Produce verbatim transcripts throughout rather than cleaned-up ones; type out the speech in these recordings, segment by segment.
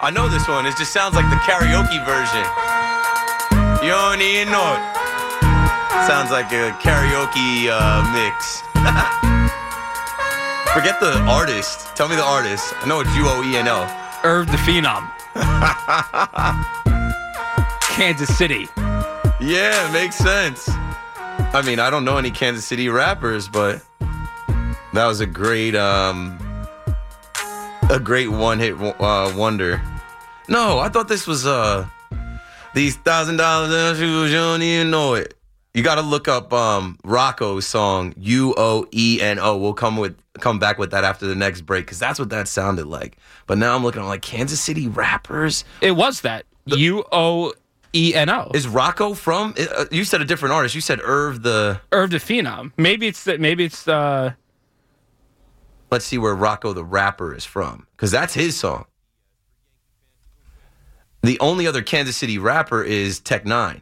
I know this one. It just sounds like the karaoke version. You don't even know it. Sounds like a karaoke uh, mix. Forget the artist. Tell me the artist. I know it's U O E N O. Irv the Phenom. Kansas City. Yeah, makes sense. I mean, I don't know any Kansas City rappers, but that was a great, um, a great one-hit uh, wonder. No, I thought this was uh, these thousand dollars shoes. You don't even know it. You got to look up um, Rocco's song U O E N O. We'll come with come back with that after the next break because that's what that sounded like. But now I'm looking at like Kansas City rappers. It was that U O E N O. Is Rocco from? Uh, you said a different artist. You said Irv the Irv the Phenom. Maybe it's the, maybe it's uh. Let's see where Rocco the rapper is from because that's his song. The only other Kansas City rapper is Tech Nine.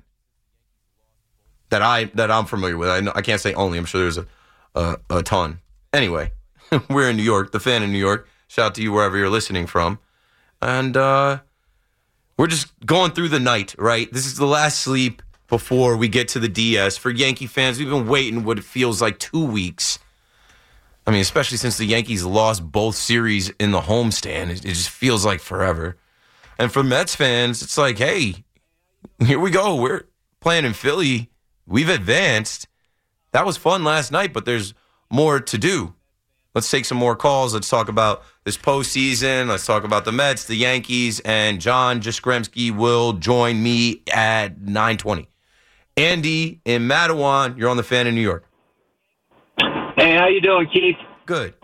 That I that I'm familiar with. I know, I can't say only. I'm sure there's a a, a ton. Anyway, we're in New York. The Fan in New York. Shout out to you wherever you're listening from, and uh, we're just going through the night. Right. This is the last sleep before we get to the D S. For Yankee fans, we've been waiting what it feels like two weeks. I mean, especially since the Yankees lost both series in the homestand, it, it just feels like forever. And for Mets fans, it's like, hey, here we go. We're playing in Philly. We've advanced. That was fun last night, but there's more to do. Let's take some more calls. Let's talk about this postseason. Let's talk about the Mets, the Yankees, and John Jaskremski will join me at nine twenty. Andy in Matawan, you're on the Fan in New York. Hey, how you doing, Keith? Good.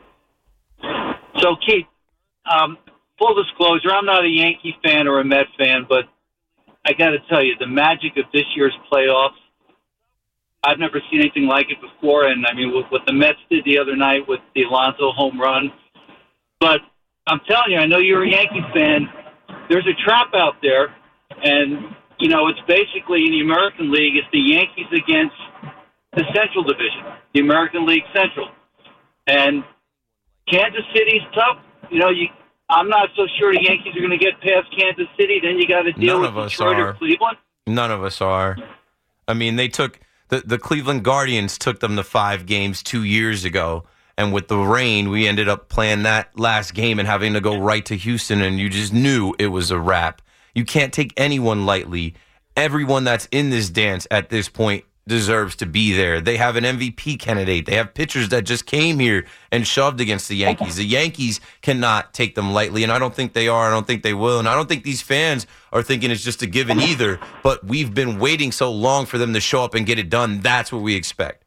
So, Keith, um, full disclosure, I'm not a Yankee fan or a Met fan, but I got to tell you, the magic of this year's playoffs, I've never seen anything like it before. And, I mean, what, what the Mets did the other night with the Alonso home run. But I'm telling you, I know you're a Yankee fan. There's a trap out there. And, you know, it's basically in the American League, it's the Yankees against the Central Division, the American League Central. And Kansas City's tough. You know, you, I'm not so sure the Yankees are going to get past Kansas City. Then you got to deal None with of Detroit us or are. Cleveland. None of us are. I mean, they took the, the Cleveland Guardians took them to five games two years ago. And with the rain, we ended up playing that last game and having to go right to Houston. And you just knew it was a wrap. You can't take anyone lightly. Everyone that's in this dance at this point deserves to be there. They have an M V P candidate. They have pitchers that just came here and shoved against the Yankees. The Yankees cannot take them lightly, and I don't think they are. I don't think they will, and I don't think these fans are thinking it's just a given either, but we've been waiting so long for them to show up and get it done. That's what we expect.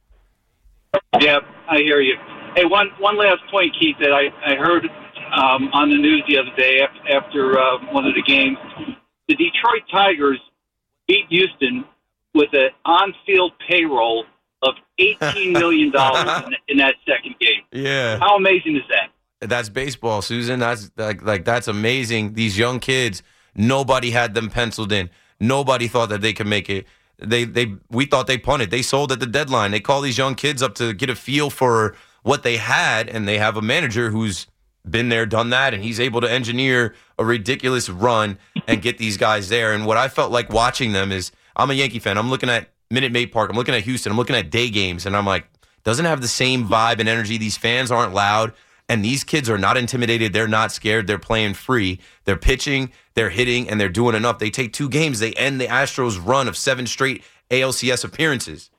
Yeah, I hear you. Hey, one one last point, Keith, that I, I heard um, on the news the other day after, after uh, one of the games. The Detroit Tigers beat Houston with an on-field payroll of eighteen million dollars in, in that second game. Yeah. How amazing is that? That's baseball, Susan. That's like, like that's amazing. These young kids, nobody had them penciled in. Nobody thought that they could make it. They they we thought they punted. They sold at the deadline. They call these young kids up to get a feel for what they had, and they have a manager who's been there, done that, and he's able to engineer a ridiculous run and get these guys there. And what I felt like watching them is, I'm a Yankee fan. I'm looking at Minute Maid Park. I'm looking at Houston. I'm looking at day games, and I'm like, doesn't have the same vibe and energy. These fans aren't loud, and these kids are not intimidated. They're not scared. They're playing free. They're pitching, they're hitting, and they're doing enough. They take two games. They end the Astros' run of seven straight A L C S appearances.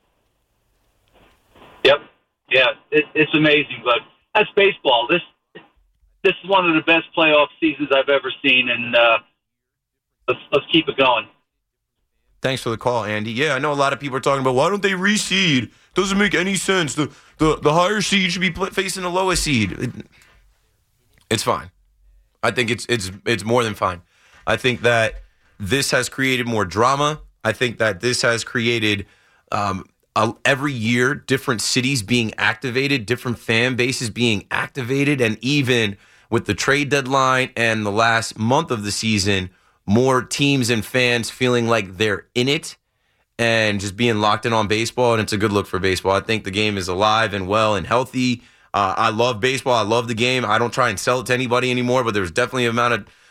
Yep. Yeah, it, it's amazing, but that's baseball. This this is one of the best playoff seasons I've ever seen, and uh, let's, let's keep it going. Thanks for the call, Andy. Yeah, I know a lot of people are talking about, why don't they reseed? Doesn't make any sense. The the, the higher seed should be facing the lowest seed. It, it's fine. I think it's it's it's more than fine. I think that this has created more drama. I think that this has created um, a, every year different cities being activated, different fan bases being activated, and even with the trade deadline and the last month of the season, more teams and fans feeling like they're in it and just being locked in on baseball, and it's a good look for baseball. I think the game is alive and well and healthy. Uh, I love baseball. I love the game. I don't try and sell it to anybody anymore, but there's definitely an amount of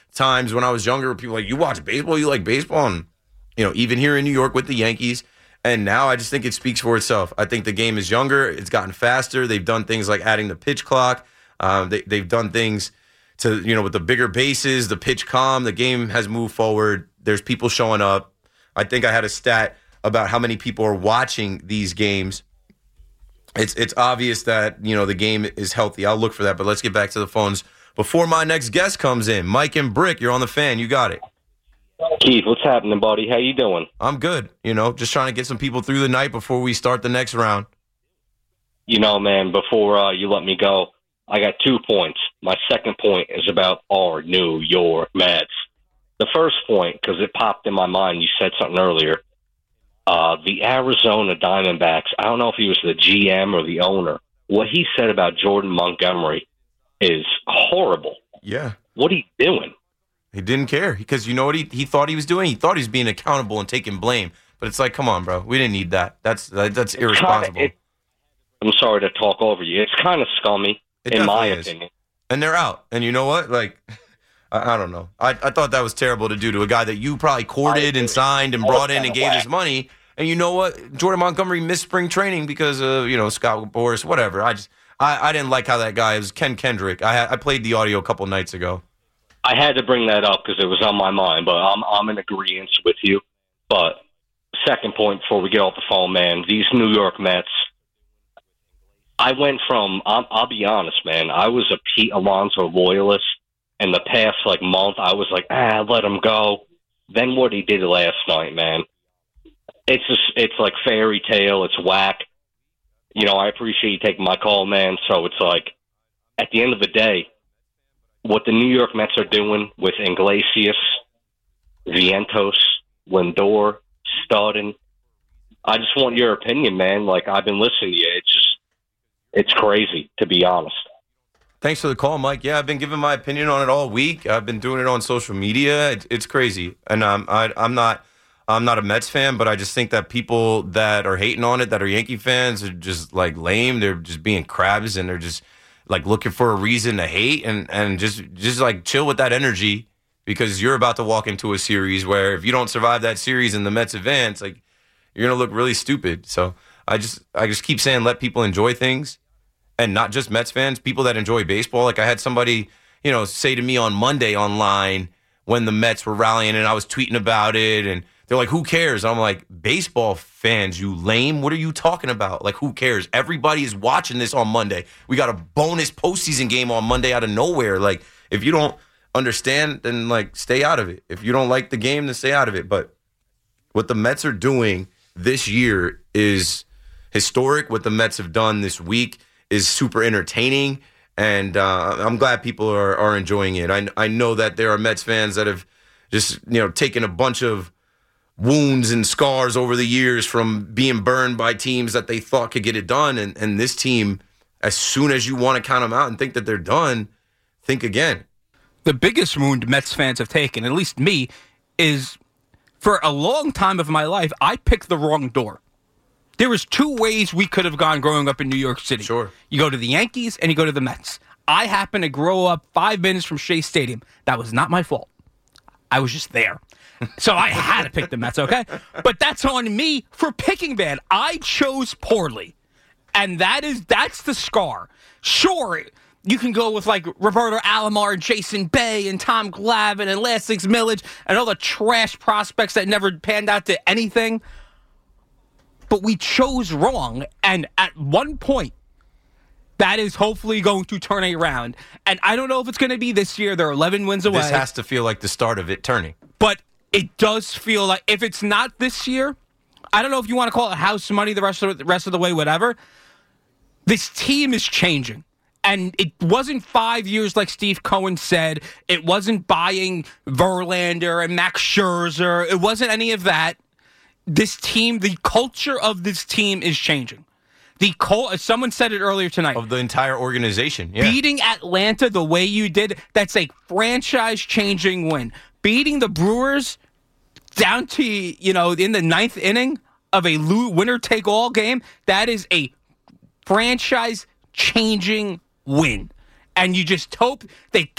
times when I was younger, people were like, you watch baseball, you like baseball, and you know, even here in New York with the Yankees. And now I just think it speaks for itself. I think the game is younger. It's gotten faster. They've done things like adding the pitch clock. Um, they, they've done things to, you know, with the bigger bases, the pitch calm. The game has moved forward. There's people showing up. I think I had a stat about how many people are watching these games. It's it's obvious that, you know, the game is healthy. I'll look for that, but let's get back to the phones before my next guest comes in. Mike and Brick, you're on the Fan. You got it. Keith, what's happening, buddy? How you doing? I'm good. You know, just trying to get some people through the night before we start the next round. You know, man, before uh, you let me go, I got two points. My second point is about our New York Mets. The first point, because it popped in my mind, you said something earlier. Uh, the Arizona Diamondbacks, I don't know if he was the G M or the owner. What he said about Jordan Montgomery is horrible. Yeah. What are you doing? He didn't care because you know what he, he thought he was doing? He thought he was being accountable and taking blame. But it's like, come on, bro. We didn't need that. That's that's irresponsible. Kinda, it, I'm sorry to talk over you. It's kind of scummy, it in my is. opinion. And they're out. And you know what? Like, I, I don't know. I, I thought that was terrible to do to a guy that you probably courted and signed and brought in and gave his money. And you know what? Jordan Montgomery missed spring training because of, you know, Scott Boras, whatever. I just, I, I didn't like how that guy, it was Ken Kendrick. I had, I played the audio a couple nights ago. I had to bring that up because it was on my mind, but I'm I'm in agreement with you. But second point before we get off the phone, man, these New York Mets, I went from, I'll, I'll be honest, man, I was a Pete Alonso loyalist. In the past, like, month, I was like, ah, let him go. Then what he did last night, man, it's just, it's like fairy tale, it's whack. You know, I appreciate you taking my call, man. So it's like, at the end of the day, what the New York Mets are doing with Iglesias, Vientos, Lindor, Stoughton, I just want your opinion, man. Like, I've been listening to you. It's just, it's crazy, to be honest. Thanks for the call, Mike. Yeah, I've been giving my opinion on it all week. I've been doing it on social media. It's, it's crazy. And um, I, I'm not I'm not a Mets fan, but I just think that people that are hating on it, that are Yankee fans, are just, like, lame. They're just being crabs, and they're just, like, looking for a reason to hate, and, and just, just like, chill with that energy, because you're about to walk into a series where if you don't survive that series and the Mets advance, like, you're going to look really stupid. So I just I just keep saying let people enjoy things, and not just Mets fans, people that enjoy baseball. Like, I had somebody, you know, say to me on Monday online when the Mets were rallying, and I was tweeting about it, and they're like, who cares? And I'm like, baseball fans, you lame. What are you talking about? Like, who cares? Everybody is watching this on Monday. We got a bonus postseason game on Monday out of nowhere. Like, if you don't understand, then, like, stay out of it. If you don't like the game, then stay out of it. But what the Mets are doing this year is historic. What the Mets have done this week is super entertaining. And uh, I'm glad people are, are enjoying it. I, I know that there are Mets fans that have just, you know, taken a bunch of wounds and scars over the years from being burned by teams that they thought could get it done. And, and this team, as soon as you want to count them out and think that they're done, think again. The biggest wound Mets fans have taken, at least me, is for a long time of my life, I picked the wrong door. There was two ways we could have gone growing up in New York City. Sure. You go to the Yankees and you go to the Mets. I happened to grow up five minutes from Shea Stadium. That was not my fault. I was just there. So I had to pick the Mets, okay? But that's on me for picking bad. I chose poorly. And that is that's the scar. Sure, you can go with like Roberto Alomar, Jason Bay, and Tom Glavine, and Lastings Millage, and all the trash prospects that never panned out to anything. But we chose wrong. And at one point, that is hopefully going to turn around. And I don't know if it's going to be this year. They're eleven wins away. This has to feel like the start of it turning. But it does feel like if it's not this year, I don't know if you want to call it house money the rest of the rest of the way, whatever. This team is changing. And it wasn't five years like Steve Cohen said. It wasn't buying Verlander and Max Scherzer. It wasn't any of that. This team, the culture of this team is changing. The col- someone said it earlier tonight. Of the entire organization, yeah. Beating Atlanta the way you did, that's a franchise-changing win. Beating the Brewers down to, you know, in the ninth inning of a winner-take-all game, that is a franchise-changing win. And you just hope they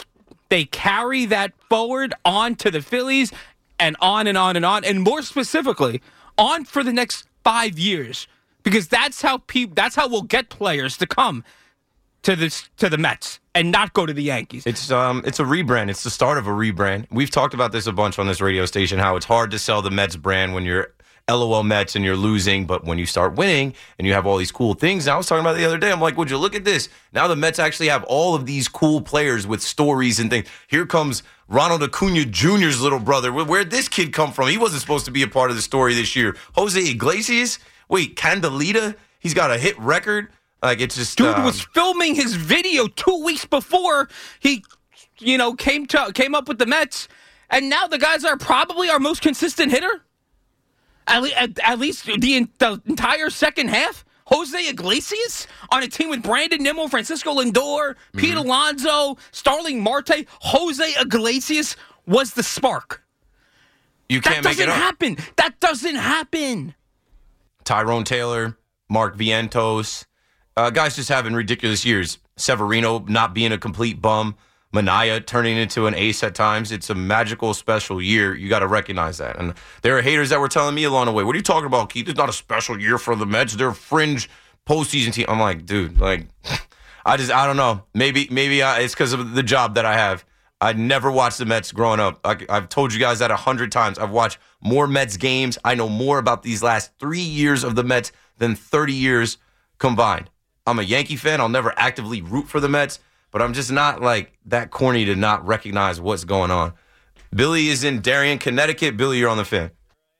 they carry that forward on to the Phillies and on and on and on, and more specifically, on for the next five years. Because that's how peop- that's how we'll get players to come to this to the Mets and not go to the Yankees. It's um it's a rebrand. It's the start of a rebrand. We've talked about this a bunch on this radio station, how it's hard to sell the Mets brand when you're LOL Mets and you're losing, but when you start winning and you have all these cool things. And I was talking about it the other day. I'm like, would you look at this? Now the Mets actually have all of these cool players with stories and things. Here comes Ronald Acuna Junior's little brother. Where, where'd this kid come from? He wasn't supposed to be a part of the story this year. Jose Iglesias? Wait, Candelita? He's got a hit record? Like, it's just... Dude um, was filming his video two weeks before he, you know, came to came up with the Mets, and now the guys are probably our most consistent hitter. At, le- at, at least the, the entire second half. Jose Iglesias on a team with Brandon Nimmo, Francisco Lindor, mm-hmm. Pete Alonso, Starling Marte. Jose Iglesias was the spark. You can't that make it doesn't up. happen. That doesn't happen. Tyrone Taylor, Mark Vientos. Uh, guys just having ridiculous years. Severino not being a complete bum. Manaya turning into an ace at times. It's a magical, special year. You got to recognize that. And there are haters that were telling me along the way, what are you talking about, Keith? It's not a special year for the Mets. They're a fringe postseason team. I'm like, dude, like, I just, I don't know. Maybe maybe I, it's because of the job that I have. I never watched the Mets growing up. I, I've told you guys that a hundred times. I've watched more Mets games. I know more about these last three years of the Mets than thirty years combined. I'm a Yankee fan. I'll never actively root for the Mets. But I'm just not, like, that corny to not recognize what's going on. Billy is in Darien, Connecticut. Billy, you're on the Fan.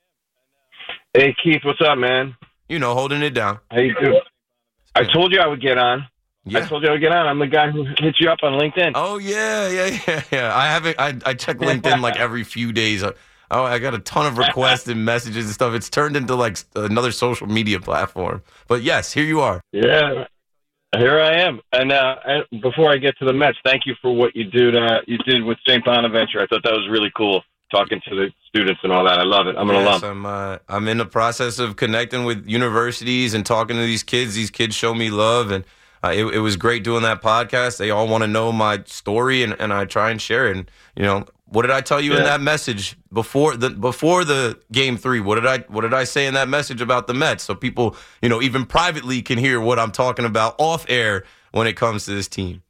Hey, Keith, what's up, man? You know, holding it down. How you doing? I told you I would get on. Yeah. I told you I would get on. I'm the guy who hits you up on LinkedIn. Oh, yeah, yeah, yeah, yeah. I haven't. I, I check LinkedIn, like, every few days. Oh, I got a ton of requests and messages and stuff. It's turned into, like, another social media platform. But, yes, here you are. Yeah. Here I am. And uh, before I get to the Mets, thank you for what you did, uh, you did with Saint Bonaventure. I thought that was really cool, talking to the students and all that. I love it. I'm an yes, alum. I'm, uh, I'm in the process of connecting with universities and talking to these kids. These kids show me love, and uh, it, it was great doing that podcast. They all want to know my story, and, and I try and share it. And, you know, what did I tell you yeah. in that message before the before the game three? What did I what did I say in that message about the Mets? So people, you know, even privately can hear what I'm talking about off air when it comes to this team.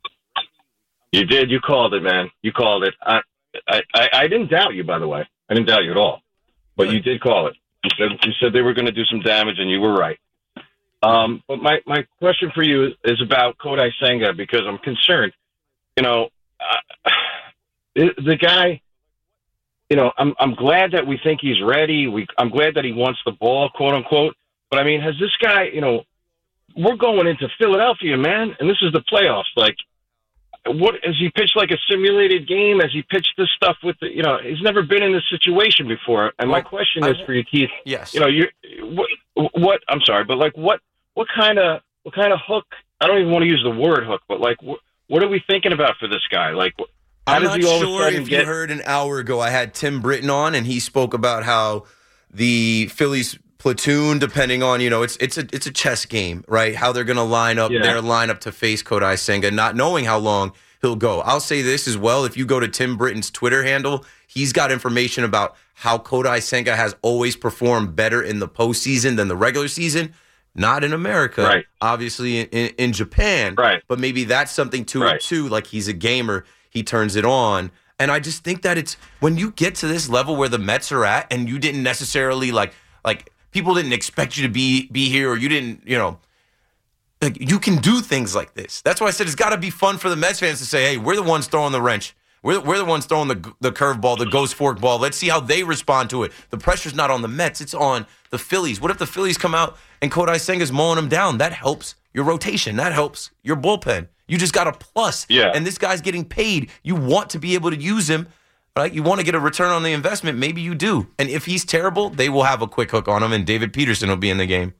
You did. You called it, man. You called it. I, I, I, I didn't doubt you, by the way. I didn't doubt you at all. But Good. You did call it. You said you said they were going to do some damage, and you were right. Um, but my, my question for you is about Kodai Senga, because I'm concerned. You know, uh, the guy, you know, I'm I'm glad that we think he's ready. We I'm glad that he wants the ball, quote unquote. But I mean, has this guy, you know, we're going into Philadelphia, man, and this is the playoffs. Like, what has he pitched like a simulated game? Has he pitched this stuff with the, you know, he's never been in this situation before. And well, my question is I, for you, Keith. Yes. You know, you what, what? I'm sorry, but like, what what kind of what kind of hook? I don't even want to use the word hook, but like, what, what are we thinking about for this guy? Like. How I'm not sure if get- you heard an hour ago, I had Tim Britton on, and he spoke about how the Phillies platoon, depending on, you know, it's it's a it's a chess game, right? How they're going to line up yeah. their lineup to face Kodai Senga, not knowing how long he'll go. I'll say this as well. If you go to Tim Britton's Twitter handle, he's got information about how Kodai Senga has always performed better in the postseason than the regular season. Not in America, right. Obviously in, in, in Japan, right. But maybe that's something to right. it too, like he's a gamer. He turns it on. And I just think that it's when you get to this level where the Mets are at and you didn't necessarily like like people didn't expect you to be be here, or you didn't, you know, like you can do things like this. That's why I said it's got to be fun for the Mets fans to say, hey, we're the ones throwing the wrench. We're, we're the ones throwing the the curveball, the ghost fork ball. Let's see how they respond to it. The pressure's not on the Mets. It's on the Phillies. What if the Phillies come out and Kodai Senga's mowing them down? That helps your rotation. That helps your bullpen. You just got a plus. Yeah. And this guy's getting paid. You want to be able to use him, right? You want to get a return on the investment. Maybe you do. And if he's terrible, they will have a quick hook on him, and David Peterson will be in the game.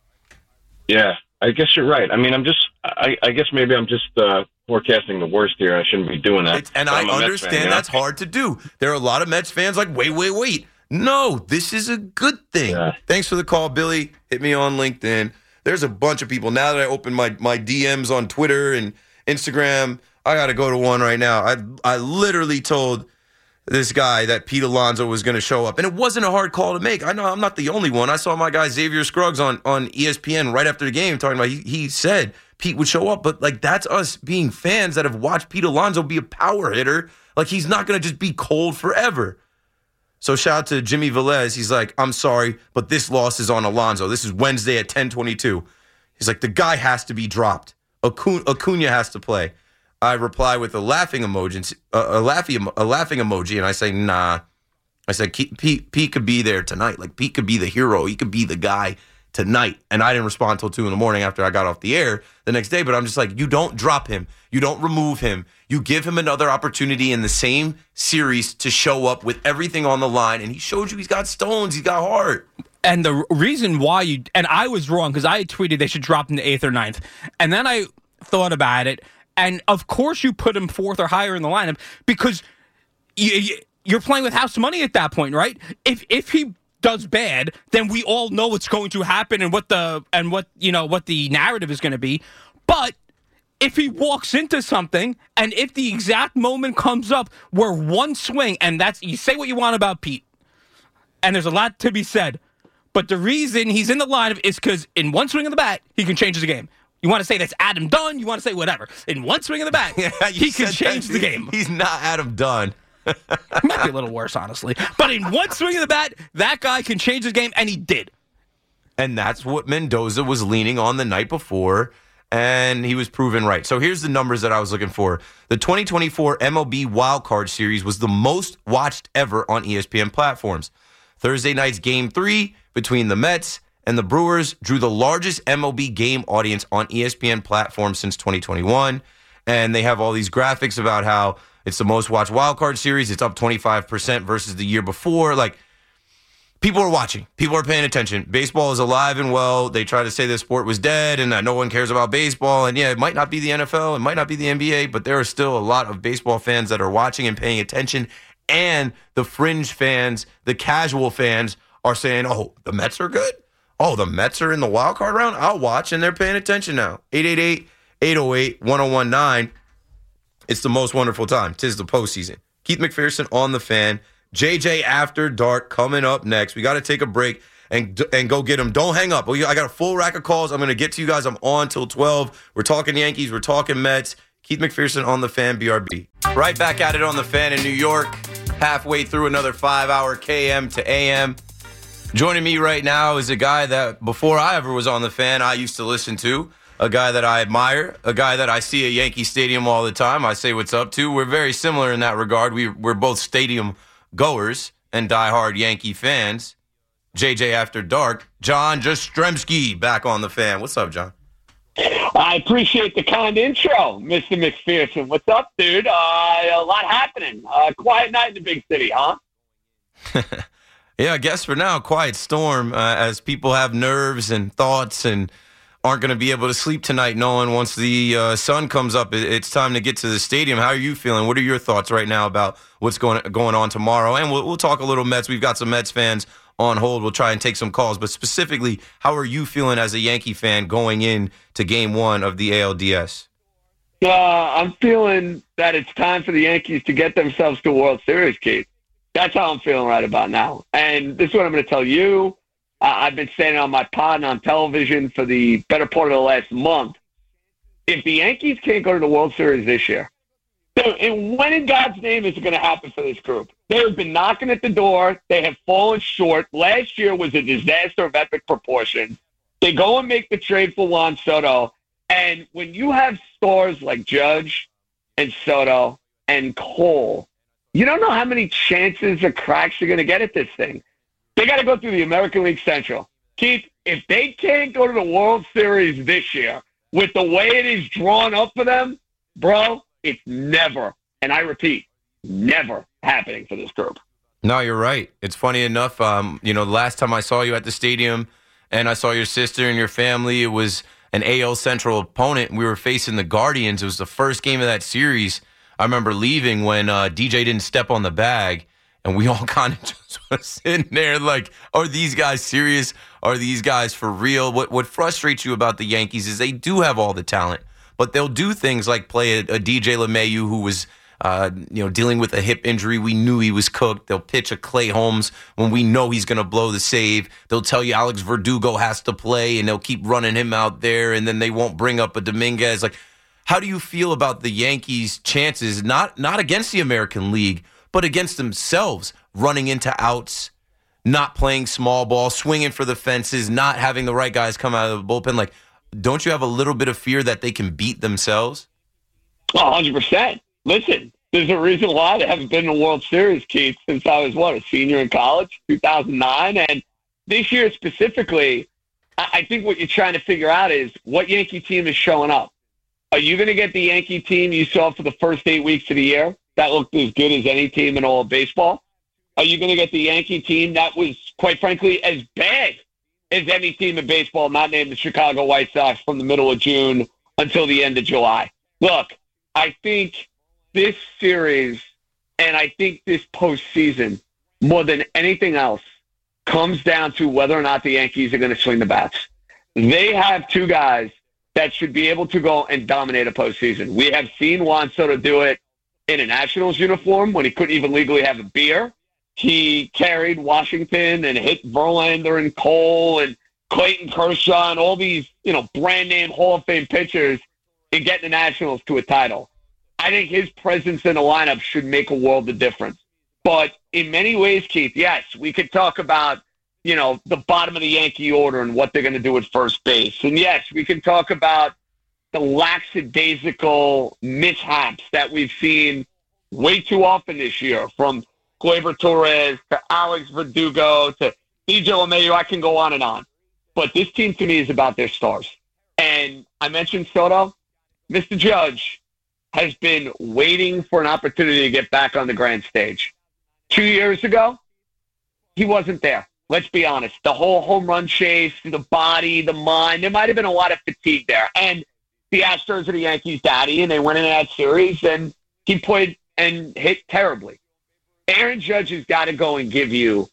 Yeah, I guess you're right. I mean, I'm just, I, I guess maybe I'm just uh, forecasting the worst here. I shouldn't be doing that. It's, and but I understand fan, you know? that's hard to do. There are a lot of Mets fans like, wait, wait, wait. No, this is a good thing. Yeah. Thanks for the call, Billy. Hit me on LinkedIn. There's a bunch of people. Now that I open my, my D Ms on Twitter and Instagram, I got to go to one right now. I I literally told this guy that Pete Alonso was going to show up, and it wasn't a hard call to make. I know I'm not the only one. I saw my guy Xavier Scruggs on, on E S P N right after the game talking about he, he said Pete would show up, but like that's us being fans that have watched Pete Alonso be a power hitter. Like he's not going to just be cold forever. So shout out to Jimmy Velez. He's like, I'm sorry, but this loss is on Alonso. This is Wednesday at ten twenty-two. He's like, the guy has to be dropped. Acuna, Acuna has to play. I reply with a laughing emoji, a, a, laughing, a laughing emoji, and I say, nah. I said, Pete, Pete could be there tonight. Like, Pete could be the hero. He could be the guy tonight. And I didn't respond until two in the morning after I got off the air the next day. But I'm just like, you don't drop him. You don't remove him. You give him another opportunity in the same series to show up with everything on the line. And he showed you he's got stones. He's got heart. And the reason why you, and I was wrong because I tweeted they should drop him to eighth or ninth. And then I thought about it. And of course you put him fourth or higher in the lineup because you, you, you're playing with house money at that point, right? If if he does bad, then we all know what's going to happen and what the and what you know what the narrative is going to be. But if he walks into something and if the exact moment comes up where one swing, and that's you say what you want about Pete, and there's a lot to be said, but the reason he's in the lineup is because in one swing of the bat he can change the game. You want to say that's Adam Dunn, you want to say whatever. In one swing of the bat, yeah, he can change the game. He's not Adam Dunn. Might be a little worse, honestly. But in one swing of the bat, that guy can change the game, and he did. And that's what Mendoza was leaning on the night before, and he was proven right. So here's the numbers that I was looking for. The twenty twenty-four M L B Wild Card Series was the most watched ever on E S P N platforms. Thursday night's Game three between the Mets and the Brewers drew the largest M L B game audience on E S P N platforms since twenty twenty-one. And they have all these graphics about how it's the most watched wild card series. It's up twenty-five percent versus the year before. Like, people are watching. People are paying attention. Baseball is alive and well. They try to say the sport was dead and that no one cares about baseball. And yeah, it might not be the N F L. It might not be the N B A, but there are still a lot of baseball fans that are watching and paying attention. And the fringe fans, the casual fans are saying, oh, the Mets are good? Oh, the Mets are in the wild card round? I'll watch, and they're paying attention now. eight eight eight, eight oh eight, one oh one nine. It's the most wonderful time. 'Tis the postseason. Keith McPherson on the Fan. J J After Dark coming up next. We got to take a break and and go get him. Don't hang up. I got a full rack of calls. I'm going to get to you guys. I'm on till twelve. We're talking Yankees. We're talking Mets. Keith McPherson on the Fan, B R B. Right back at it on the Fan in New York. Halfway through another five-hour K M to A M. Joining me right now is a guy that before I ever was on the Fan, I used to listen to, a guy that I admire, a guy that I see at Yankee Stadium all the time. I say what's up to. We're very similar in that regard. We, we're both stadium goers and diehard Yankee fans. J J After Dark, John Jastrzemski back on the Fan. What's up, John? I appreciate the kind intro, Mister McPherson. What's up, dude? Uh, a lot happening. Uh, quiet night in the big city, huh? Yeah, I guess for now, quiet storm uh, as people have nerves and thoughts and aren't going to be able to sleep tonight knowing once the uh, sun comes up, it, it's time to get to the stadium. How are you feeling? What are your thoughts right now about what's going going on tomorrow? And we'll, we'll talk a little Mets. We've got some Mets fans on hold. We'll try and take some calls. But specifically, how are you feeling as a Yankee fan going in to game one of the A L D S? Uh, I'm feeling that it's time for the Yankees to get themselves to a World Series, Keith. That's how I'm feeling right about now. And this is what I'm going to tell you. Uh, I've been saying on my pod and on television for the better part of the last month. If the Yankees can't go to the World Series this year, and when in God's name is it going to happen for this group? They have been knocking at the door. They have fallen short. Last year was a disaster of epic proportions. They go and make the trade for Juan Soto. And when you have stars like Judge and Soto and Cole, you don't know how many chances or cracks you're going to get at this thing. They got to go through the American League Central. Keith, if they can't go to the World Series this year with the way it is drawn up for them, bro, it's never, and I repeat, never happening for this group. No, you're right. It's funny enough, um, you know, the last time I saw you at the stadium and I saw your sister and your family, it was an A L Central opponent. We were facing the Guardians. It was the first game of that series. I remember leaving when uh, D J didn't step on the bag, and we all kind of just was sitting there like, are these guys serious? Are these guys for real? What what frustrates you about the Yankees is they do have all the talent, but they'll do things like play a, a D J LeMahieu who was uh, you know, dealing with a hip injury. We knew he was cooked. They'll pitch a Clay Holmes when we know he's going to blow the save. They'll tell you Alex Verdugo has to play, and they'll keep running him out there, and then they won't bring up a Dominguez. Like, how do you feel about the Yankees' chances, not not against the American League, but against themselves, running into outs, not playing small ball, swinging for the fences, not having the right guys come out of the bullpen? Like, don't you have a little bit of fear that they can beat themselves? Oh, one hundred percent. Listen, there's a reason why they haven't been in the World Series, Keith, since I was, what, a senior in college, two thousand nine. And this year specifically, I think what you're trying to figure out is what Yankee team is showing up. Are you going to get the Yankee team you saw for the first eight weeks of the year? That looked as good as any team in all of baseball. Are you going to get the Yankee team that was, quite frankly, as bad as any team in baseball, not named the Chicago White Sox, from the middle of June until the end of July? Look, I think this series, and I think this postseason, more than anything else, comes down to whether or not the Yankees are going to swing the bats. They have two guys that should be able to go and dominate a postseason. We have seen Juan Soto do it in a Nationals uniform when he couldn't even legally have a beer. He carried Washington and hit Verlander and Cole and Clayton Kershaw and all these, you know, brand name Hall of Fame pitchers in getting the Nationals to a title. I think his presence in the lineup should make a world of difference. But in many ways, Keith, yes, we could talk about, you know, the bottom of the Yankee order and what they're going to do at first base. And yes, we can talk about the lackadaisical mishaps that we've seen way too often this year, from Gleyber Torres to Alex Verdugo to D J LeMahieu. I can go on and on. But this team to me is about their stars. And I mentioned Soto. Mister Judge has been waiting for an opportunity to get back on the grand stage. Two years ago, he wasn't there. Let's be honest. The whole home run chase, the body, the mind, there might have been a lot of fatigue there. And the Astros are the Yankees' daddy, and they went into that series, and he played and hit terribly. Aaron Judge has got to go and give you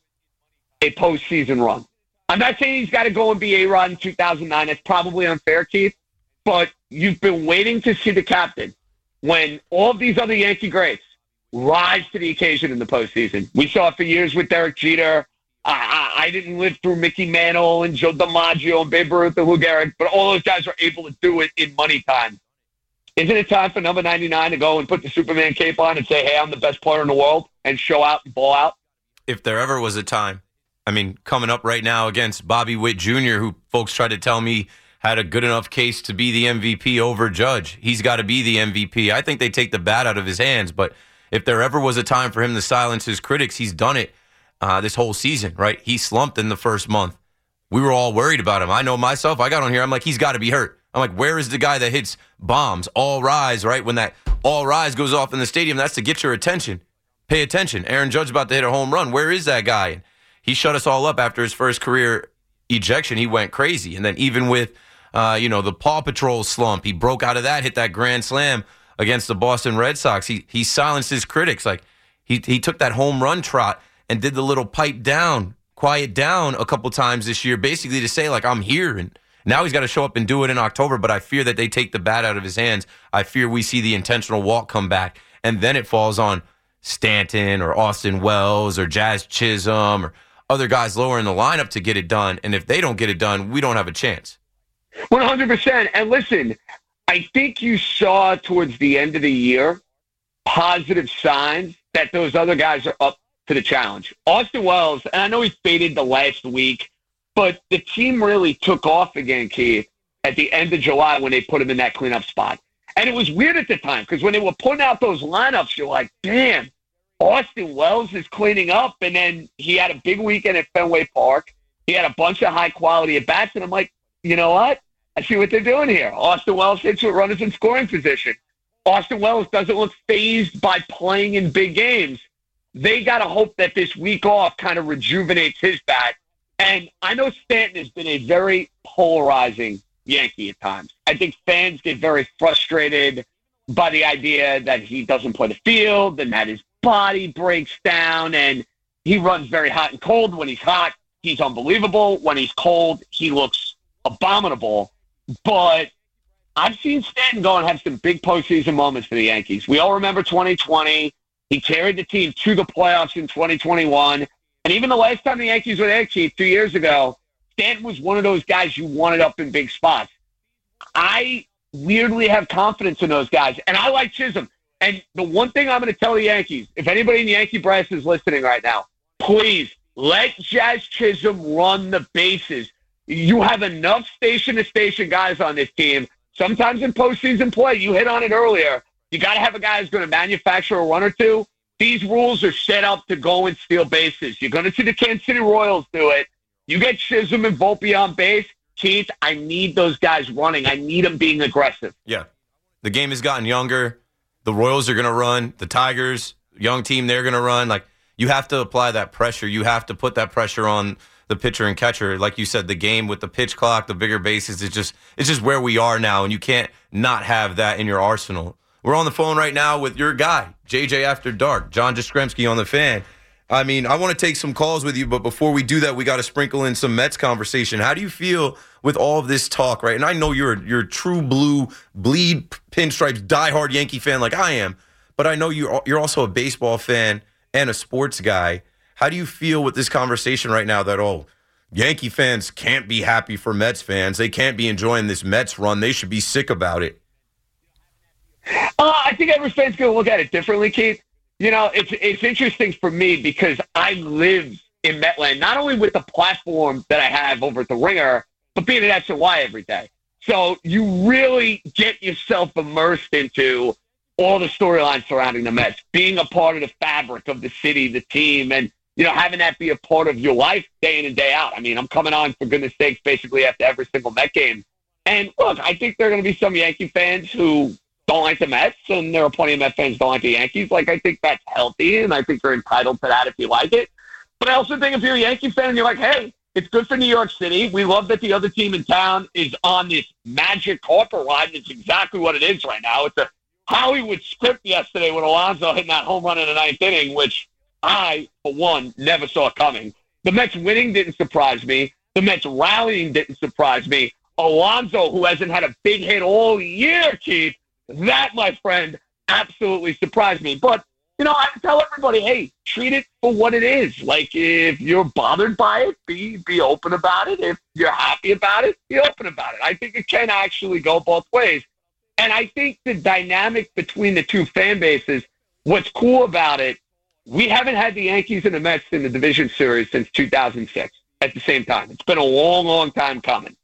a postseason run. I'm not saying he's got to go and be A-Rod in two thousand nine. That's probably unfair, Keith. But you've been waiting to see the captain when all of these other Yankee greats rise to the occasion in the postseason. We saw it for years with Derek Jeter. I, I, I didn't live through Mickey Mantle and Joe DiMaggio and Babe Ruth and Lou Gehrig, but all those guys were able to do it in money time. Isn't it time for number ninety-nine to go and put the Superman cape on and say, hey, I'm the best player in the world, and show out and ball out? If there ever was a time. I mean, coming up right now against Bobby Witt Junior, who folks tried to tell me had a good enough case to be the M V P over Judge. He's got to be the M V P. I think they take the bat out of his hands, but if there ever was a time for him to silence his critics, he's done it uh, this whole season, right? He slumped in the first month. We were all worried about him. I know myself. I got on here. I'm like, he's got to be hurt. I'm like, where is the guy that hits bombs? All rise, right? When that all rise goes off in the stadium, that's to get your attention. Pay attention. Aaron Judge about to hit a home run. Where is that guy? And he shut us all up after his first career ejection. He went crazy. And then even with, uh, you know, the Paw Patrol slump, he broke out of that, hit that grand slam against the Boston Red Sox. He he silenced his critics. Like, he he took that home run trot and did the little pipe down, quiet down a couple times this year, basically to say, like, I'm here. And now he's got to show up and do it in October, but I fear that they take the bat out of his hands. I fear we see the intentional walk come back, and then it falls on Stanton or Austin Wells or Jazz Chisholm or other guys lower in the lineup to get it done. And if they don't get it done, we don't have a chance. one hundred percent. And listen, I think you saw towards the end of the year positive signs that those other guys are up to the challenge. Austin Wells, and I know he faded the last week, but the team really took off again, Keith, at the end of July when they put him in that cleanup spot. And it was weird at the time because when they were putting out those lineups, you're like, damn, Austin Wells is cleaning up. And then he had a big weekend at Fenway Park. He had a bunch of high-quality at-bats. And I'm like, you know what? I see what they're doing here. Austin Wells hits with runners in scoring position. Austin Wells doesn't look fazed by playing in big games. They got to hope that this week off kind of rejuvenates his bat. And I know Stanton has been a very polarizing Yankee at times. I think fans get very frustrated by the idea that he doesn't play the field and that his body breaks down, and he runs very hot and cold. When he's hot, he's unbelievable. When he's cold, he looks abominable. But I've seen Stanton go and have some big postseason moments for the Yankees. We all remember twenty twenty. He carried the team to the playoffs in twenty twenty-one. And even the last time the Yankees were there, Keith, two years ago, Stanton was one of those guys you wanted up in big spots. I weirdly have confidence in those guys. And I like Chisholm. And the one thing I'm going to tell the Yankees, if anybody in the Yankee brass is listening right now, please let Jazz Chisholm run the bases. You have enough station-to-station guys on this team. Sometimes in postseason play, you hit on it earlier, you got to have a guy who's going to manufacture a run or two. These rules are set up to go and steal bases. You're going to see the Kansas City Royals do it. You get Chisholm and Volpe on base. Keith, I need those guys running. I need them being aggressive. Yeah. The game has gotten younger. The Royals are going to run. The Tigers, young team, they're going to run. Like, you have to apply that pressure. You have to put that pressure on the pitcher and catcher. Like you said, the game with the pitch clock, the bigger bases, it's just it's just where we are now, and you can't not have that in your arsenal. We're on the phone right now with your guy, J J After Dark, John Jastrzemski on the Fan. I mean, I want to take some calls with you, but before we do that, we got to sprinkle in some Mets conversation. How do you feel with all of this talk, right? And I know you're you're a true blue, bleed pinstripes, diehard Yankee fan like I am, but I know you're you're also a baseball fan and a sports guy. How do you feel with this conversation right now that, oh, Yankee fans can't be happy for Mets fans? They can't be enjoying this Mets run. They should be sick about it. Uh, I think every fan's going to look at it differently, Keith. You know, it's it's interesting for me because I live in Metland, not only with the platform that I have over at the Ringer, but being at S N Y every day. So you really get yourself immersed into all the storylines surrounding the Mets, being a part of the fabric of the city, the team, and, you know, having that be a part of your life day in and day out. I mean, I'm coming on, for goodness sakes, basically after every single Met game. And, look, I think there are going to be some Yankee fans who don't like the Mets, and there are plenty of Mets fans who don't like the Yankees. Like, I think that's healthy, and I think you're entitled to that if you like it. But I also think if you're a Yankee fan and you're like, hey, it's good for New York City. We love that the other team in town is on this magic carpet ride, and it's exactly what it is right now. It's a Hollywood script yesterday with Alonso hitting that home run in the ninth inning, which I, for one, never saw coming. The Mets winning didn't surprise me. The Mets rallying didn't surprise me. Alonso, who hasn't had a big hit all year, Keith, that, my friend, absolutely surprised me. But, you know, I tell everybody, hey, treat it for what it is. Like, if you're bothered by it, be be open about it. If you're happy about it, be open about it. I think it can actually go both ways. And I think the dynamic between the two fan bases, what's cool about it, we haven't had the Yankees and the Mets in the division series since two thousand six at the same time. It's been a long, long time coming.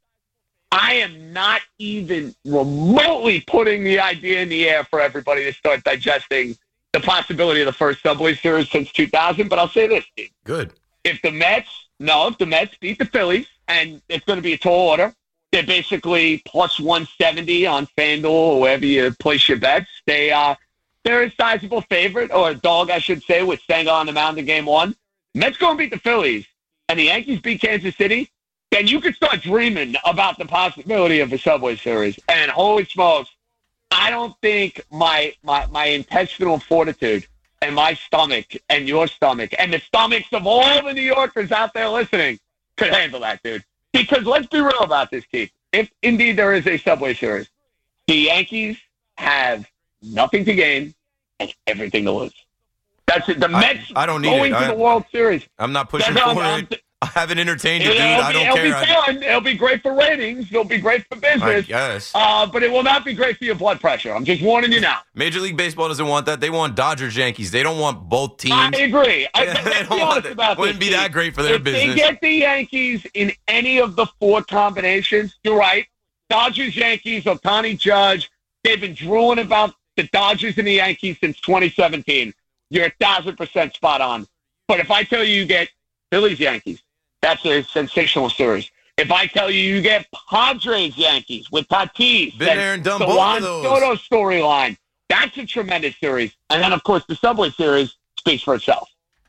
I am not even remotely putting the idea in the air for everybody to start digesting the possibility of the first Subway Series since two thousand, but I'll say this, Steve. Good. If the Mets, no, if the Mets beat the Phillies, and it's going to be a tall order, they're basically plus one seventy on FanDuel or wherever you place your bets. They, uh, they're a sizable favorite, or a dog, I should say, with Senga on the mound in game one. Mets go and beat the Phillies, and the Yankees beat Kansas City, then you could start dreaming about the possibility of a Subway Series. And holy smokes, I don't think my, my, my intestinal fortitude and my stomach and your stomach and the stomachs of all the New Yorkers out there listening could handle that, dude. Because let's be real about this, Keith. If indeed there is a Subway Series, the Yankees have nothing to gain and everything to lose. That's it. The Mets I, I don't need going it. to I, the World Series. I'm not pushing That's, for I'm, it. I haven't entertained it, dude. It'll I be, don't it'll care. Be I, fun. It'll be great for ratings. It'll be great for business. I guess. Uh, but it will not be great for your blood pressure. I'm just warning you now. Major League Baseball doesn't want that. They want Dodgers, Yankees. They don't want both teams. I agree. I, Yeah, let's they be don't want honest it. about Wouldn't this, be that Steve. great for their if business. If they get the Yankees in any of the four combinations, you're right. Dodgers, Yankees, Ohtani, Judge. They've been drooling about the Dodgers and the Yankees since twenty seventeen. You're a thousand percent spot on. But if I tell you you get Phillies, Yankees, that's a sensational series. If I tell you you get Padres, Yankees with Tatis, Been there and done the both Juan of those. Soto storyline, that's a tremendous series. And then, of course, the Subway Series speaks for itself.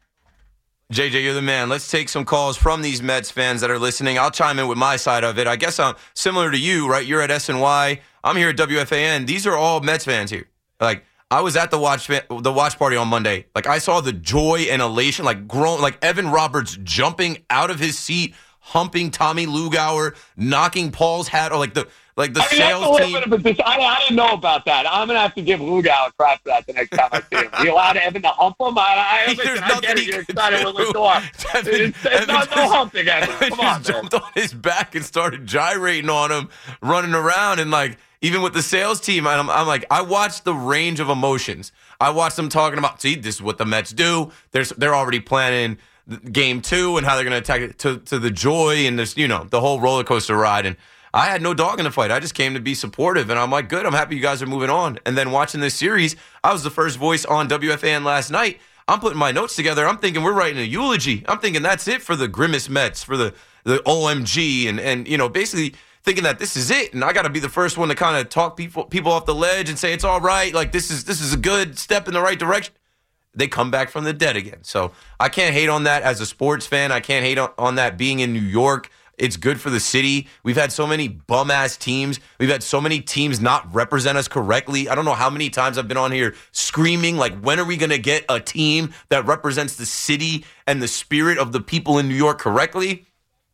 J J, you're the man. Let's take some calls from these Mets fans that are listening. I'll chime in with my side of it. I guess I'm similar to you, right? You're at S N Y. I'm here at W F A N. These are all Mets fans here. Like, I was at the watch the watch party on Monday. Like, I saw the joy and elation, like grown, like Evan Roberts jumping out of his seat, humping Tommy Lugauer, knocking Paul's hat, or like the like the I mean, sales that's a team. little bit of a dis- I, I didn't know about that. I'm gonna have to give Lugauer crap for that the next time I see him. You allowed Evan to hump him? I, I, There's listen, I nothing get it. he You're could excited do. with Lindor. Evan- It's, it's Evan not no just- humping, Evan. Evan Come on, just man. jumped on his back and started gyrating on him, running around, and like even with the sales team, I'm, I'm like, I watched the range of emotions. I watched them talking about, see, this is what the Mets do. There's, they're already planning game two and how they're going to attack it to, to the joy and this, you know, the whole roller coaster ride. And I had no dog in the fight. I just came to be supportive. And I'm like, good, I'm happy you guys are moving on. And then watching this series, I was the first voice on W F A N last night. I'm putting my notes together. I'm thinking we're writing a eulogy. I'm thinking that's it for the Grimace Mets, for the, the O M G, and, and, you know, basically thinking that this is it. And I got to be the first one to kind of talk people people off the ledge and say it's all right. Like, this is this is a good step in the right direction. They come back from the dead again. So I can't hate on that as a sports fan. I can't hate on, on that being in New York. It's good for the city. We've had so many bum-ass teams. We've had so many teams not represent us correctly. I don't know how many times I've been on here screaming, like, when are we going to get a team that represents the city and the spirit of the people in New York correctly?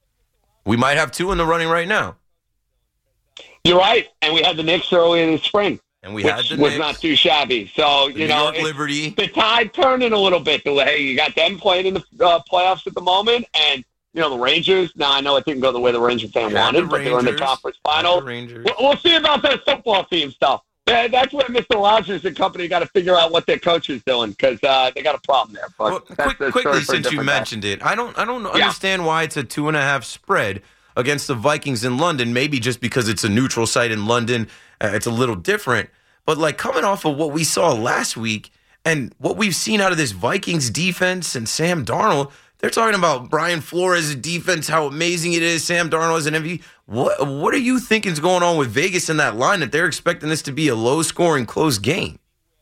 We might have two in the running right now. You're right. And we had the Knicks early in the spring. And we which had the was Knicks, not too shabby. So, the you New know, York it's- Liberty. the tide turning a little bit. The way you got them playing in the uh, playoffs at the moment, and you know the Rangers. Now I know it didn't go the way the Ranger fan Yeah, wanted, the but they were in the Rangers. conference And final. the Rangers. We'll, we'll see about that football team stuff. That- That's where Mister Rogers and company got to figure out what their coach is doing because uh, they got a problem there. But Well, that's quick, a quickly, story for a since you different day. mentioned it, I don't, I don't Yeah. understand why it's a two and a half spread against the Vikings in London. Maybe just because it's a neutral site in London, uh, it's a little different. But like coming off of what we saw last week and what we've seen out of this Vikings defense and Sam Darnold, they're talking about Brian Flores' defense, how amazing it is. Sam Darnold is an M V P. What, what are you thinking is going on with Vegas in that line that they're expecting this to be a low-scoring, close game?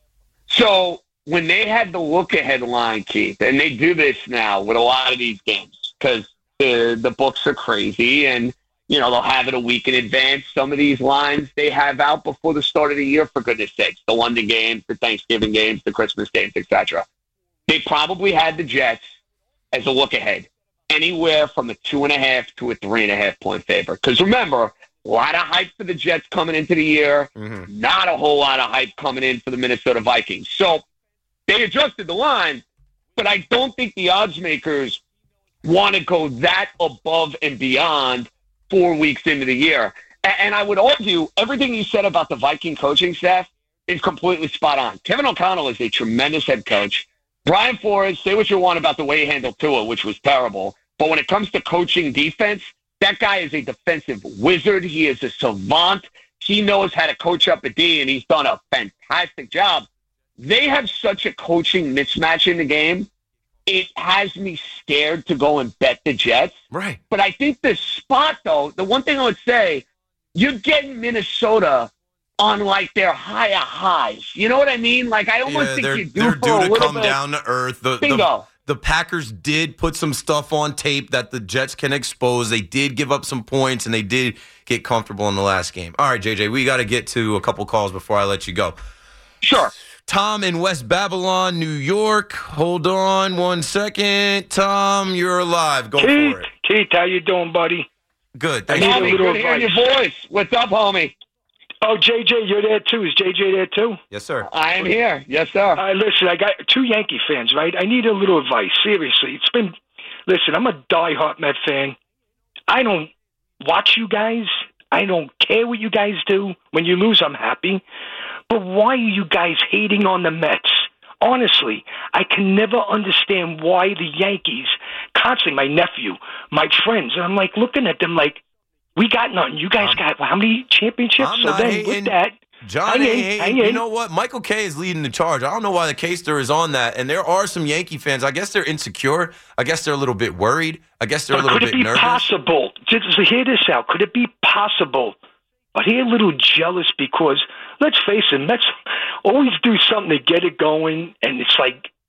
So when they had the look-ahead line, Keith, and they do this now with a lot of these games because the the books are crazy, and you know they'll have it a week in advance. Some of these lines they have out before the start of the year, for goodness sakes. The London games, the Thanksgiving games, the Christmas games, et cetera. They probably had the Jets as a look-ahead, anywhere from a two and a half to a three and a half point favorite. Because remember, a lot of hype for the Jets coming into the year. Mm-hmm. Not a whole lot of hype coming in for the Minnesota Vikings. So they adjusted the line, but I don't think the odds makers want to go that above and beyond four weeks into the year. A- And I would argue everything you said about the Viking coaching staff is completely spot on. Kevin O'Connell is a tremendous head coach. Brian Flores, say what you want about the way he handled Tua, which was terrible. But when it comes to coaching defense, that guy is a defensive wizard. He is a savant. He knows how to coach up a D, and he's done a fantastic job. They have such a coaching mismatch in the game. It has me scared to go and bet the Jets. Right. But I think the spot, though, the one thing I would say, you're getting Minnesota on, like, their higher highs. You know what I mean? Like, I almost Yeah, think they're, you do they're for due a to little come bit. down to earth. The, the, Bingo. the Packers did put some stuff on tape that the Jets can expose. They did give up some points, and they did get comfortable in the last game. All right, J J, we got to get to a couple calls before I let you go. Sure. Tom in West Babylon, New York. Hold on one second. Tom, you're alive. Go Keith, for it. Keith, how you doing, buddy? Good. I Thank need a Tommy, you. little good hearing your advice. voice. What's up, homie? Oh, J J, you're there too. Is J J there too? Yes, sir. I am here. Yes, sir. Uh, listen, I got two Yankee fans, right? I need a little advice. Seriously, it's been. Listen, I'm a diehard Met fan. I don't watch you guys. I don't care what you guys do. When you lose, I'm happy. But why are you guys hating on the Mets? Honestly, I can never understand why the Yankees constantly, my nephew, my friends, and I'm like looking at them like, we got nothing. You guys I'm- got how many championships? I'm so not then hating. with that, John, I ain't- ain't- I you ain't. know what? Michael K is leading the charge. I don't know why the K-Stir is on that. And there are some Yankee fans. I guess they're insecure. I guess they're a little bit worried. I guess they're a But little could it bit be nervous. possible? Just to hear this out. Could it be possible? Are they a little jealous because, let's face it, Mets always do something to get it going, and it's like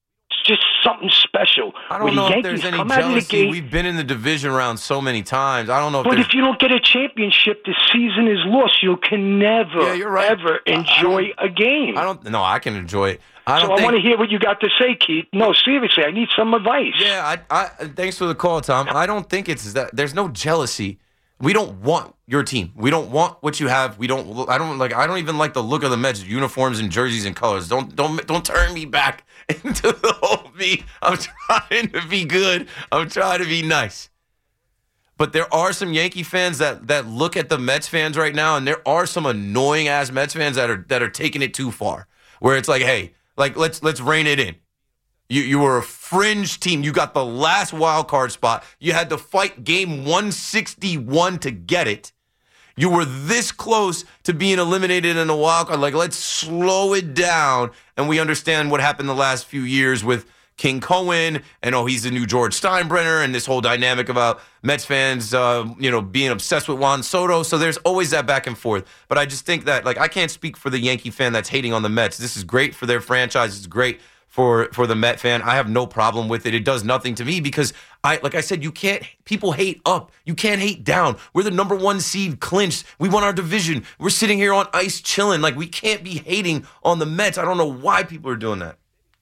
just something special. I When don't know the if there's Yankees any come out of the jealousy. gate, We've been in the division round so many times. I don't know if but there's... if you don't get a championship, the season is lost. You can never, Yeah, you're right. ever I- I enjoy don't- a game. I don't... No, I can enjoy it. I don't so think... I want to hear what you got to say, Keith. No, seriously, I need some advice. Yeah, I, I, thanks for the call, Tom. I don't think it's that. There's no jealousy. We don't want your team. We don't want what you have. We don't. I don't like. I don't even like the look of the Mets uniforms and jerseys and colors. Don't don't don't turn me back into the whole me. I'm trying to be good. I'm trying to be nice. But there are some Yankee fans that that look at the Mets fans right now, and there are some annoying ass Mets fans that are that are taking it too far. Where it's like, hey, like let's let's rein it in. You you were a fringe team. You got the last wild card spot. You had to fight game one sixty-one to get it. You were this close to being eliminated in a wild card. Like, let's slow it down. And we understand what happened the last few years with King Cohen, and oh, he's the new George Steinbrenner, and this whole dynamic about Mets fans, uh, you know, being obsessed with Juan Soto. So there's always that back and forth. But I just think that, like, I can't speak for the Yankee fan that's hating on the Mets. This is great for their franchise. It's great for for the Met fan. I have no problem with it. It does nothing to me because I like I said, you can't people hate up. You can't hate down. We're the number one seed clinched. We won our division. We're sitting here on ice chilling. Like, we can't be hating on the Mets. I don't know why people are doing that.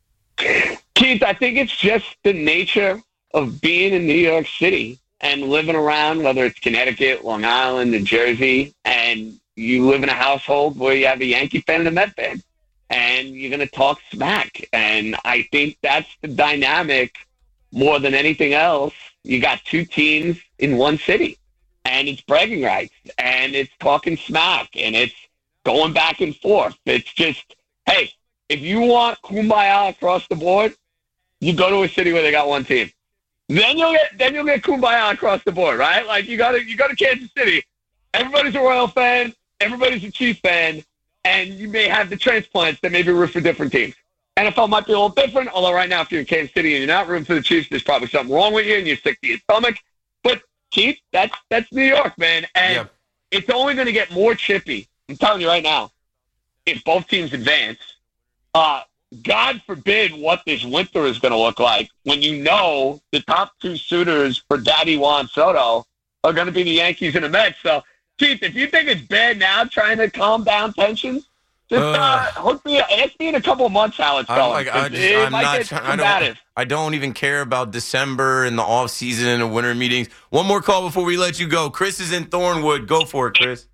Keith, I think it's just the nature of being in New York City and living around, whether it's Connecticut, Long Island, New Jersey, and you live in a household where you have a Yankee fan and a Met fan. And you're going to talk smack. And I think that's the dynamic more than anything else. You got two teams in one city, and it's bragging rights, and it's talking smack, and it's going back and forth. It's just, hey, if you want kumbaya across the board, you go to a city where they got one team. Then you'll get then you'll get kumbaya across the board, right? Like, you got to you go to Kansas City. Everybody's a Royal fan. Everybody's a Chief fan. And you may have the transplants that maybe root for different teams. N F L might be a little different, although right now if you're in Kansas City and you're not rooting for the Chiefs, there's probably something wrong with you and you're sick to your stomach. But, Chief, that's that's New York, man. And Yeah. it's only going to get more chippy. I'm telling you right now, if both teams advance. Uh, God forbid what this winter is going to look like when you know the top two suitors for Daddy Juan Soto are going to be the Yankees and the Mets. So, Keith, if you think it's bad now trying to calm down tensions, just uh, Uh, hook me, ask me in a couple of months how it's I'm going. like, I 'cause just, it I'm might not. get try- I combative. don't. I don't even care about December and the off season and the winter meetings. One more call before we let you go. Chris is in Thornwood. Go for it, Chris.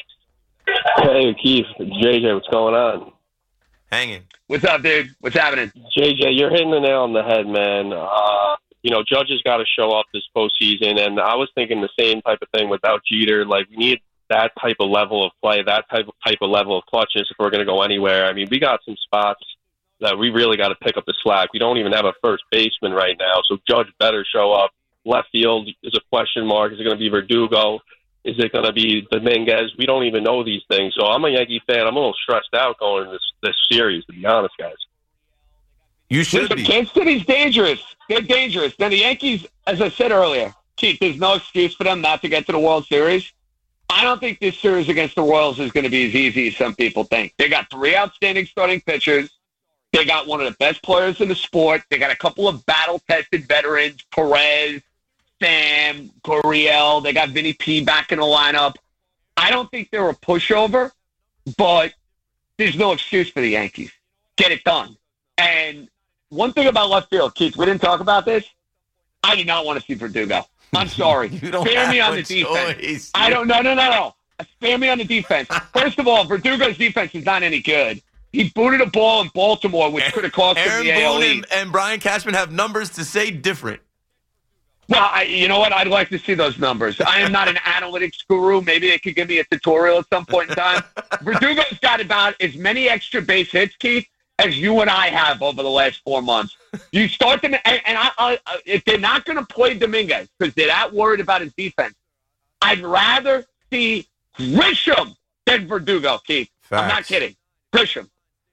Hey, Keith, J J, what's going on? Hanging. What's up, dude? What's happening? J J, you're hitting the nail on the head, man. Uh, you know, Judge has got to show up this postseason, and I was thinking the same type of thing without Jeter. Like, we need that type of level of play, that type of type of level of clutchness if we're going to go anywhere. I mean, we got some spots that we really got to pick up the slack. We don't even have a first baseman right now, so Judge better show up. Left field is a question mark. Is it going to be Verdugo? Is it going to be Dominguez? We don't even know these things. So I'm a Yankee fan. I'm a little stressed out going into this, this series, to be honest, guys. You should Listen, be. Kansas City's dangerous. They're dangerous. Now, the Yankees, as I said earlier, Keith, there's no excuse for them not to get to the World Series. I don't think this series against the Royals is going to be as easy as some people think. They got three outstanding starting pitchers. They got one of the best players in the sport. They got a couple of battle-tested veterans, Perez, Sam, Gurriel. They got Vinny P back in the lineup. I don't think they're a pushover, but there's no excuse for the Yankees. Get it done. And one thing about left field, Keith, we didn't talk about this. I do not want to see Verdugo. I'm sorry. You don't Spare have me on a the defense. choice. I don't. No, no, no, no. Spare me on the defense. First of all, Verdugo's defense is not any good. He booted a ball in Baltimore, which could have cost him Aaron the A L Boone E. and, and Brian Cashman have numbers to say different. Well, I, you know what? I'd like to see those numbers. I am not an analytics guru. Maybe they could give me a tutorial at some point in time. Verdugo's got about as many extra base hits, Keith, as you and I have over the last four months. You start them, and, and I, I, if they're not going to play Dominguez because they're that worried about his defense, I'd rather see Grisham than Verdugo, Keith. Facts. I'm not kidding. Grisham.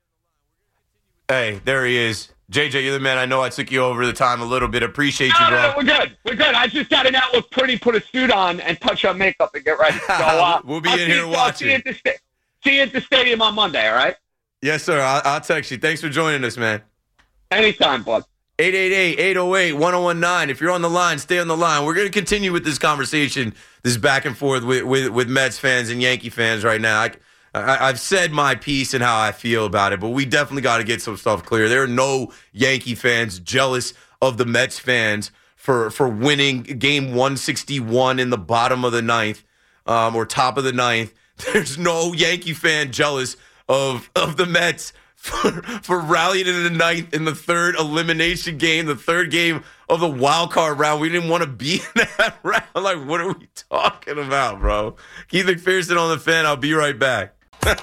Hey, there he is. J J, you're the man. I know I took you over the time a little bit. Appreciate you, No, bro. no, no, we're good. We're good. I just got to now look pretty, put a suit on, and touch up makeup and get ready. So, uh, We'll be I'll in see here you, I'll see you, watching. at the sta- see you at the stadium on Monday, all right? Yes, sir. I'll, I'll text you. Thanks for joining us, man. Anytime, bud. eight eight eight, eight oh eight, one oh one nine. If you're on the line, stay on the line. We're going to continue with this conversation, this back and forth with, with, with Mets fans and Yankee fans right now. I, I, I've said my piece and how I feel about it, but we definitely got to get some stuff clear. There are no Yankee fans jealous of the Mets fans for, for winning game one sixty-one in the bottom of the ninth um, or top of the ninth. There's no Yankee fan jealous of, of the Mets For, for rallying in the ninth in the third elimination game, the third game of the wild card round. We didn't want to be in that round. Like, what are we talking about, bro? Keith McPherson on the Fan. I'll be right back.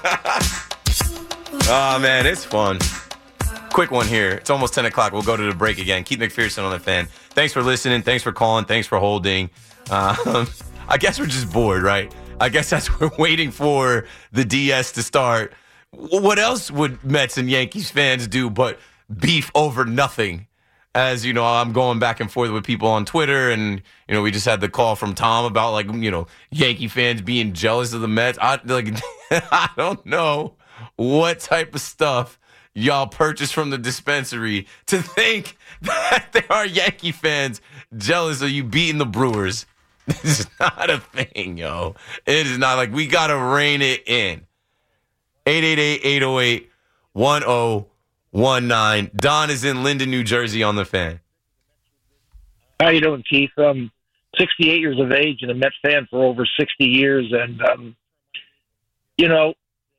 Oh, man, it's fun. Quick one here. It's almost ten o'clock. We'll go to the break again. Keith McPherson on the Fan. Thanks for listening. Thanks for calling. Thanks for holding. Um, I guess we're just bored, right? I guess that's what we're waiting for the D S to start. What else would Mets and Yankees fans do but beef over nothing? As, you know, I'm going back and forth with people on Twitter, and, you know, we just had the call from Tom about, like, you know, Yankee fans being jealous of the Mets. I, like, I don't know what type of stuff y'all purchase from the dispensary to think that there are Yankee fans jealous of you beating the Brewers. This is not a thing, yo. It is not. Like, we got to rein it in. eight eight eight, eight oh eight, one oh one nine. Don is in Linden, New Jersey on the Fan. How you doing, Keith? I'm sixty-eight years of age and a Mets fan for over sixty years. And, um, you know,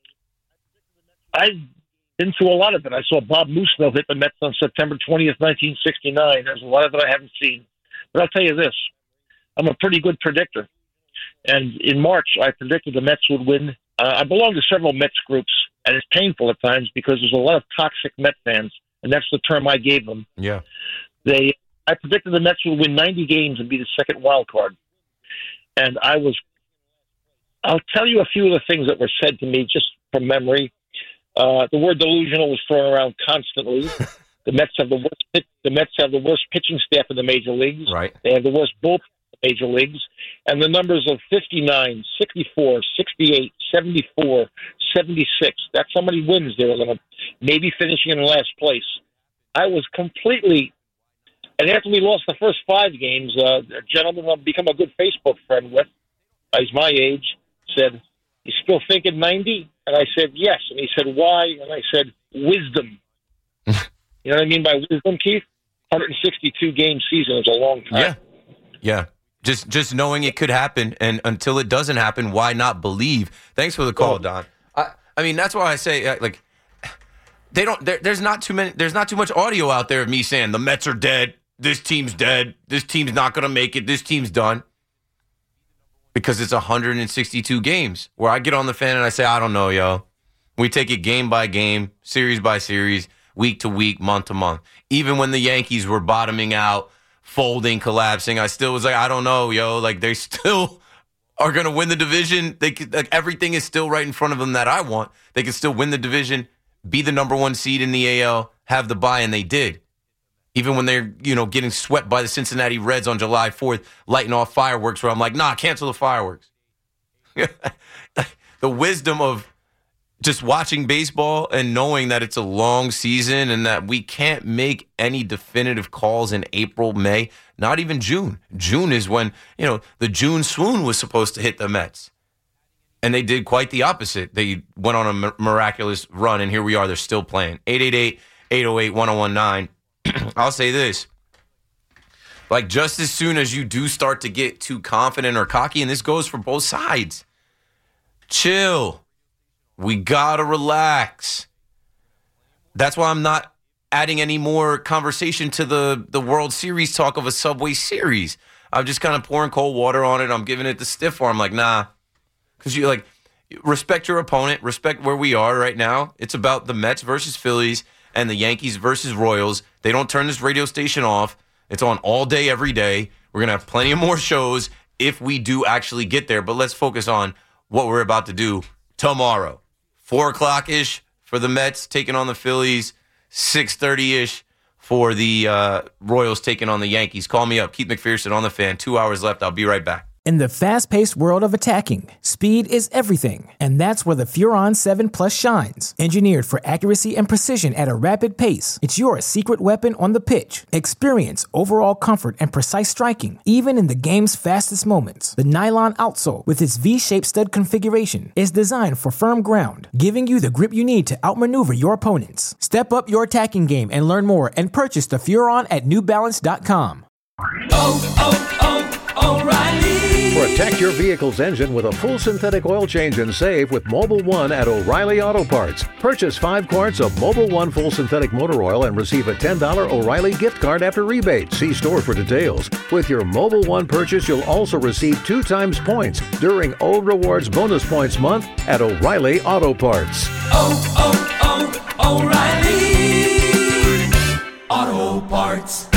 I've been through a lot of it. I saw Bob Mooseville hit the Mets on September twentieth, nineteen sixty-nine. There's a lot of it I haven't seen. But I'll tell you this. I'm a pretty good predictor. And in March, I predicted the Mets would win. Uh, I belong to several Mets groups, and it's painful at times because there's a lot of toxic Met fans, and that's the term I gave them. Yeah. They, I predicted the Mets would win ninety games and be the second wild card. And I was, I'll tell you a few of the things that were said to me just from memory. Uh, the word delusional was thrown around constantly. The Mets have the worst, the Mets have the worst pitching staff in the major leagues. Right. They have the worst bullpen in the major leagues. And the numbers of fifty-nine, sixty-four, sixty-eight, seventy-four, seventy-six, that's how many wins they were going to maybe finishing in last place. I was completely, and after we lost the first five games, uh, a gentleman I've become a good Facebook friend with, he's my age, said, "You still thinking ninety?" And I said, "Yes." And he said, "Why?" And I said, "Wisdom." You know what I mean by wisdom, Keith? one hundred sixty-two game season is a long time. Yeah. Yeah. Just just knowing it could happen, and until it doesn't happen, why not believe? Thanks for the call, Don. I, I mean, that's why I say, uh, like, they don't. There, there's not too many. There's not too much audio out there of me saying the Mets are dead. This team's dead. This team's not going to make it. This team's done. Because it's one hundred sixty-two games where I get on the Fan and I say, I don't know, yo. We take it game by game, series by series, week to week, month to month. Even when the Yankees were bottoming out, folding, collapsing, I still was like, I don't know, yo. Like, they still are going to win the division. They could, like, everything is still right in front of them that I want. They could still win the division, be the number one seed in the A L, have the bye, and they did. Even when they're, you know, getting swept by the Cincinnati Reds on July fourth, lighting off fireworks, where I'm like, nah, cancel the fireworks. The wisdom of just watching baseball and knowing that it's a long season and that we can't make any definitive calls in April, May, not even June. June is when, you know, the June swoon was supposed to hit the Mets. And they did quite the opposite. They went on a mi- miraculous run, and here we are. They're still playing. eight eight eight, eight oh eight, one oh one nine. I'll say this. Like, just as soon as you do start to get too confident or cocky, and this goes for both sides, chill. We gotta relax. That's why I'm not adding any more conversation to the, the World Series talk of a Subway Series. I'm just kind of pouring cold water on it. I'm giving it the stiff arm. Like, nah. Because you, like, respect your opponent. Respect where we are right now. It's about the Mets versus Phillies and the Yankees versus Royals. They don't turn this radio station off. It's on all day, every day. We're going to have plenty of more shows if we do actually get there. But let's focus on what we're about to do tomorrow. four o'clock-ish for the Mets taking on the Phillies. six thirty-ish for the uh, Royals taking on the Yankees. Call me up. Keith McPherson on the Fan. Two hours left. I'll be right back. In the fast-paced world of attacking, speed is everything, and that's where the Furon seven Plus shines. Engineered for accuracy and precision at a rapid pace, it's your secret weapon on the pitch. Experience overall comfort and precise striking, even in the game's fastest moments. The nylon outsole, with its V-shaped stud configuration, is designed for firm ground, giving you the grip you need to outmaneuver your opponents. Step up your attacking game and learn more and purchase the Furon at New Balance dot com. Oh, oh, oh, O'Reilly! Protect your vehicle's engine with a full synthetic oil change and save with Mobil one at O'Reilly Auto Parts. Purchase five quarts of Mobil one full synthetic motor oil and receive a ten dollars O'Reilly gift card after rebate. See store for details. With your Mobil one purchase, you'll also receive two times points during O Rewards Bonus Points Month at O'Reilly Auto Parts. Oh, oh, oh, O'Reilly Auto Parts.